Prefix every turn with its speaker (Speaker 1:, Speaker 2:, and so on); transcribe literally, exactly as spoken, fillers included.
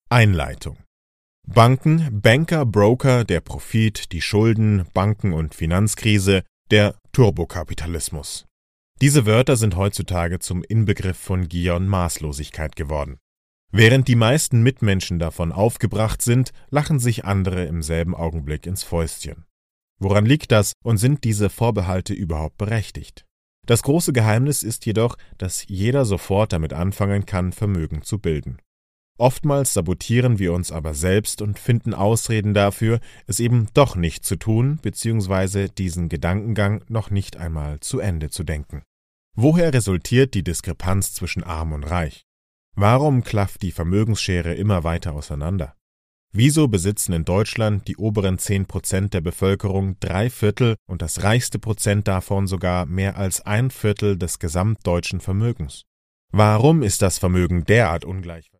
Speaker 1: Einleitung. Banken, Banker, Broker, der Profit, die Schulden, Banken- und Finanzkrise, der Turbokapitalismus. Diese Wörter sind heutzutage zum Inbegriff von Gier und Maßlosigkeit geworden. Während die meisten Mitmenschen davon aufgebracht sind, lachen sich andere im selben Augenblick ins Fäustchen. Woran liegt das und sind diese Vorbehalte überhaupt berechtigt? Das große Geheimnis ist jedoch, dass jeder sofort damit anfangen kann, Vermögen zu bilden. Oftmals sabotieren wir uns aber selbst und finden Ausreden dafür, es eben doch nicht zu tun bzw. diesen Gedankengang noch nicht einmal zu Ende zu denken. Woher resultiert die Diskrepanz zwischen Arm und Reich? Warum klafft die Vermögensschere immer weiter auseinander? Wieso besitzen in Deutschland die oberen zehn Prozent der Bevölkerung drei Viertel und das reichste Prozent davon sogar mehr als ein Viertel des gesamtdeutschen Vermögens? Warum ist das Vermögen derart ungleich?